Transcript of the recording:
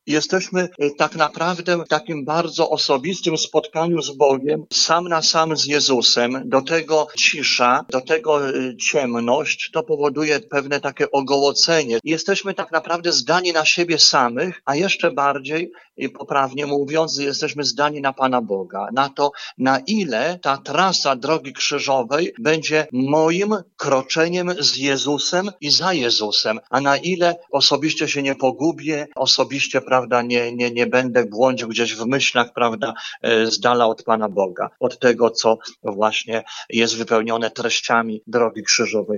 Jesteśmy tak naprawdę w takim bardzo osobistym spotkaniu z Bogiem, sam na sam z Jezusem. Do tego cisza, do tego ciemność, to powoduje pewne takie ogołocenie. Jesteśmy tak naprawdę zdani na siebie samych, a jeszcze bardziej, i poprawnie mówiąc, jesteśmy zdani na Pana Boga. Na to, na ile ta trasa drogi krzyżowej będzie moim kroczeniem z Jezusem i za Jezusem, a na ile osobiście się nie pogubię, osobiście, prawda, nie będę błądził gdzieś w myślach, prawda, z dala od Pana Boga, od tego, co właśnie jest wypełnione treściami drogi krzyżowej.